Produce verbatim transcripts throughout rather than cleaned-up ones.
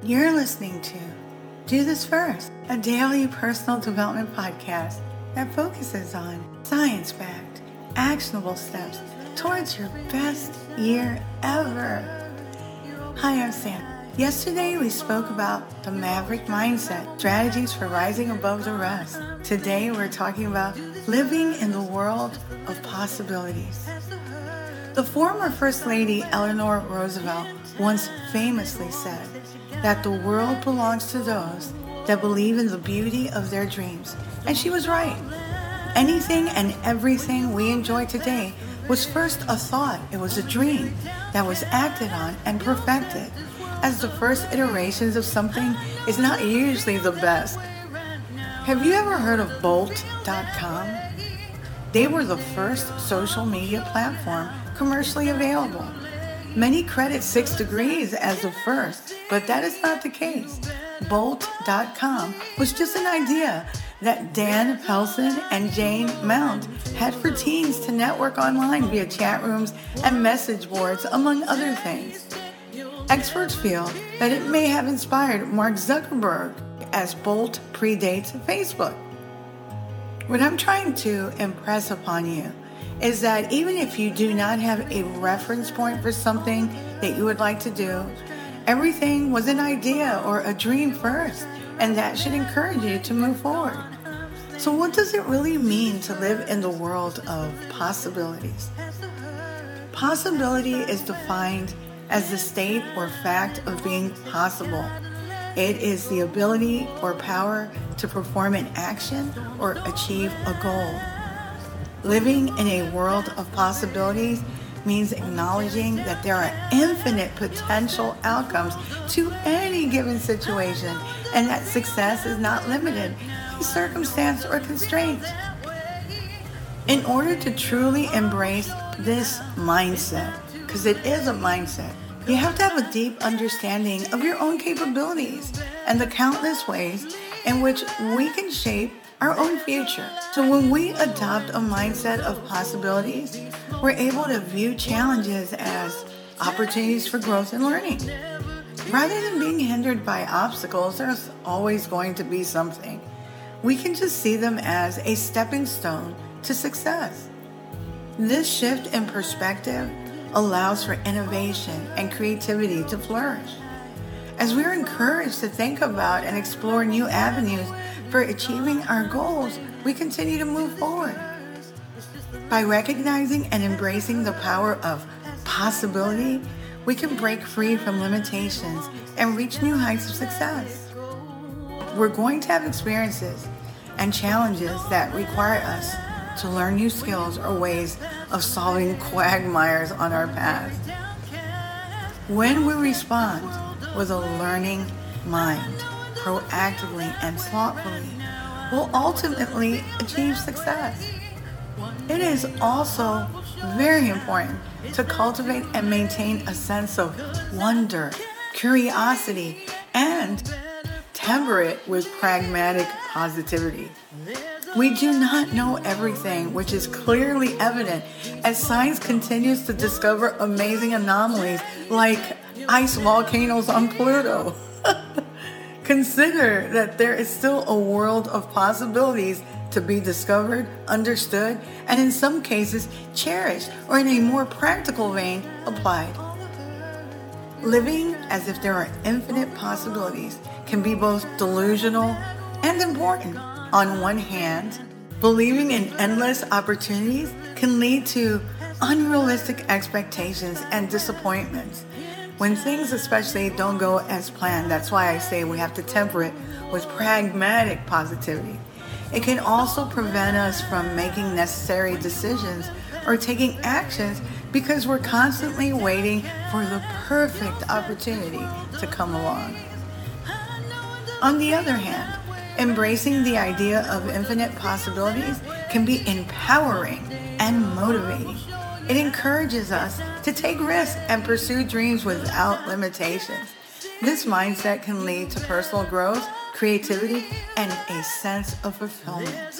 You're listening to Do This First, a daily personal development podcast that focuses on science-backed, actionable steps towards your best year ever. Hi, I'm Sam. Yesterday, we spoke about the Maverick Mindset, strategies for rising above the rest. Today, we're talking about living in the world of possibilities. The former First Lady Eleanor Roosevelt once famously said that the world belongs to those that believe in the beauty of their dreams. And she was right. Anything and everything we enjoy today was first a thought. It was a dream that was acted on and perfected, as the first iterations of something is not usually the best. Have you ever heard of Bolt dot com? They were the first social media platform commercially available. Many credit Six Degrees as the first, but that is not the case. Bolt dot com was just an idea that Dan Pelson and Jane Mount had for teens to network online via chat rooms and message boards, among other things. Experts feel that it may have inspired Mark Zuckerberg, as Bolt predates Facebook. What I'm trying to impress upon you is that even if you do not have a reference point for something that you would like to do, everything was an idea or a dream first, and that should encourage you to move forward. So what does it really mean to live in the world of possibilities? Possibility is defined as the state or fact of being possible. It is the ability or power to perform an action or achieve a goal. Living in a world of possibilities means acknowledging that there are infinite potential outcomes to any given situation, and that success is not limited to circumstance or constraint. In order to truly embrace this mindset, because it is a mindset, you have to have a deep understanding of your own capabilities and the countless ways in which we can shape our own future. So when we adopt a mindset of possibilities, we're able to view challenges as opportunities for growth and learning. Rather than being hindered by obstacles, there's always going to be something. We can just see them as a stepping stone to success. This shift in perspective allows for innovation and creativity to flourish. As we're encouraged to think about and explore new avenues for achieving our goals, we continue to move forward. By recognizing and embracing the power of possibility, we can break free from limitations and reach new heights of success. We're going to have experiences and challenges that require us to learn new skills or ways of solving quagmires on our path. When we respond with a learning mind, proactively and thoughtfully, we'll ultimately achieve success. It is also very important to cultivate and maintain a sense of wonder, curiosity, and temper it with pragmatic positivity. We do not know everything, which is clearly evident as science continues to discover amazing anomalies like ice volcanoes on Pluto. Consider that there is still a world of possibilities to be discovered, understood, and in some cases cherished, or in a more practical vein, applied. Living as if there are infinite possibilities can be both delusional and important. On one hand, believing in endless opportunities can lead to unrealistic expectations and disappointments. When things especially don't go as planned, that's why I say we have to temper it with pragmatic positivity. It can also prevent us from making necessary decisions or taking actions because we're constantly waiting for the perfect opportunity to come along. On the other hand, embracing the idea of infinite possibilities can be empowering and motivating. It encourages us to take risks and pursue dreams without limitations. This mindset can lead to personal growth, creativity, and a sense of fulfillment.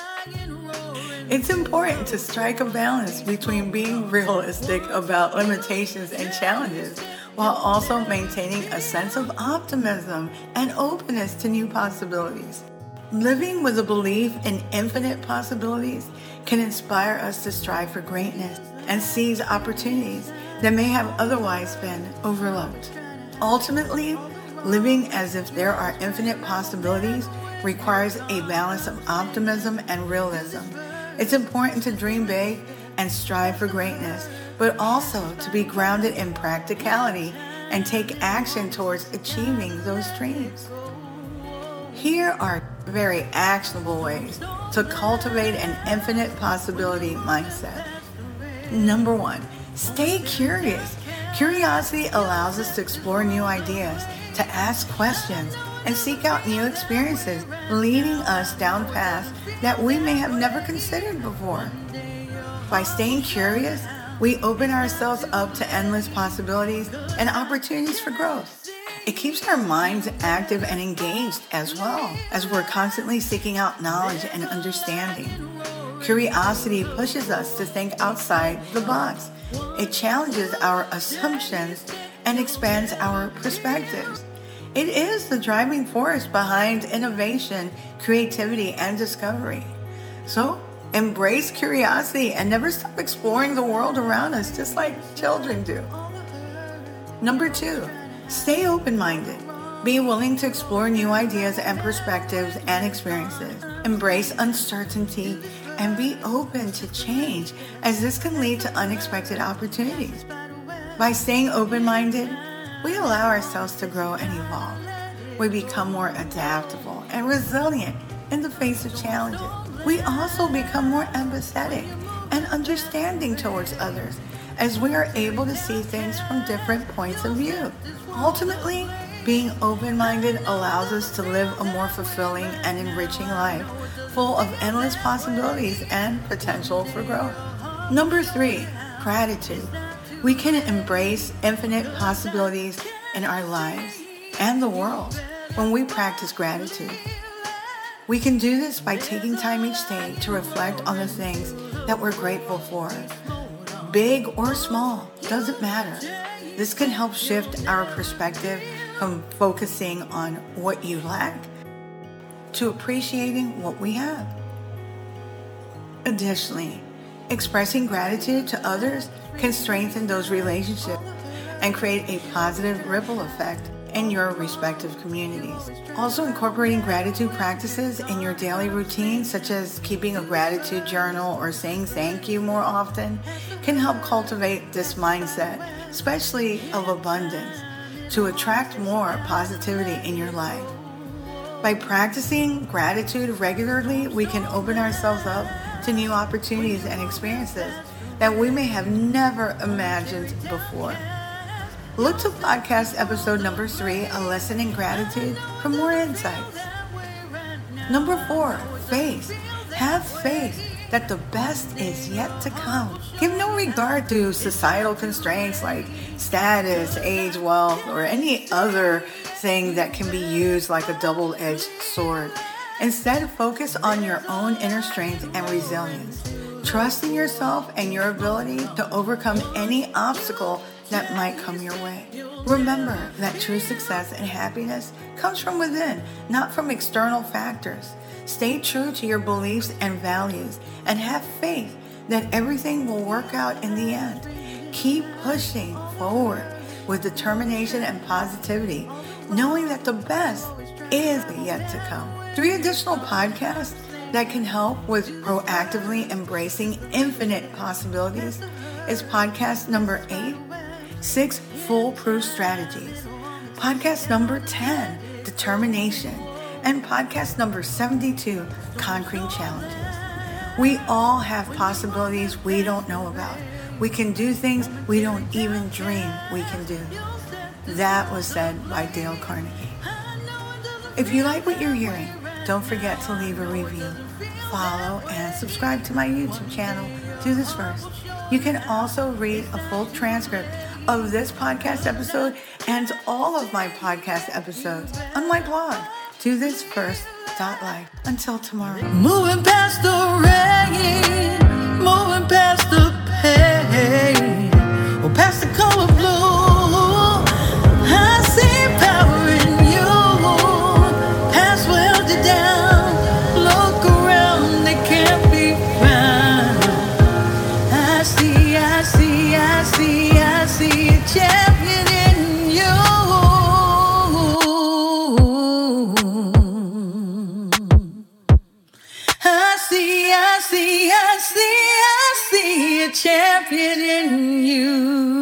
It's important to strike a balance between being realistic about limitations and challenges while also maintaining a sense of optimism and openness to new possibilities. Living with a belief in infinite possibilities can inspire us to strive for greatness and seize opportunities that may have otherwise been overlooked. Ultimately, living as if there are infinite possibilities requires a balance of optimism and realism. It's important to dream big and strive for greatness, but also to be grounded in practicality and take action towards achieving those dreams. Here are very actionable ways to cultivate an infinite possibility mindset. Number one, stay curious. Curiosity allows us to explore new ideas, to ask questions, and seek out new experiences, leading us down paths that we may have never considered before. By staying curious, we open ourselves up to endless possibilities and opportunities for growth. It keeps our minds active and engaged as well as we're constantly seeking out knowledge and understanding. Curiosity pushes us to think outside the box. It challenges our assumptions and expands our perspectives. It is the driving force behind innovation, creativity, and discovery. So, embrace curiosity and never stop exploring the world around us, just like children do. Number two, stay open-minded. Be willing to explore new ideas and perspectives and experiences. Embrace uncertainty and be open to change, as this can lead to unexpected opportunities. By staying open-minded, we allow ourselves to grow and evolve. We become more adaptable and resilient in the face of challenges. We also become more empathetic and understanding towards others, as we are able to see things from different points of view. Ultimately, being open-minded allows us to live a more fulfilling and enriching life, full of endless possibilities and potential for growth. Number three, gratitude. We can embrace infinite possibilities in our lives and the world when we practice gratitude. We can do this by taking time each day to reflect on the things that we're grateful for. Big or small, doesn't matter. This can help shift our perspective from focusing on what you lack to appreciating what we have. Additionally, expressing gratitude to others can strengthen those relationships and create a positive ripple effect in your respective communities. Also, incorporating gratitude practices in your daily routine, such as keeping a gratitude journal or saying thank you more often, can help cultivate this mindset, especially of abundance, to attract more positivity in your life. By practicing gratitude regularly, we can open ourselves up to new opportunities and experiences that we may have never imagined before. Look to podcast episode number three, A Lesson in Gratitude, for more insights. Number four, faith. Have faith that the best is yet to come. Give no regard to societal constraints like status, age, wealth, or any other thing that can be used like a double-edged sword. Instead, focus on your own inner strength and resilience. Trust in yourself and your ability to overcome any obstacle that might come your way. Remember that true success and happiness comes from within, not from external factors. Stay true to your beliefs and values and have faith that everything will work out in the end. Keep pushing forward with determination and positivity, knowing that the best is yet to come. Three additional podcasts that can help with proactively embracing infinite possibilities is podcast number eight, Six Foolproof Strategies, podcast number ten, Determination, and podcast number seventy-two, Conquering Challenges. We all have possibilities we don't know about. We can do things we don't even dream we can do. That was said by Dale Carnegie. If you like what you're hearing, don't forget to leave a review, follow, and subscribe to my YouTube channel, Do This First. You can also read a full transcript of this podcast episode and all of my podcast episodes on my blog, do this first dot life. Until tomorrow. Moving past the rain, moving past the pain, or past the color blue. champion in you.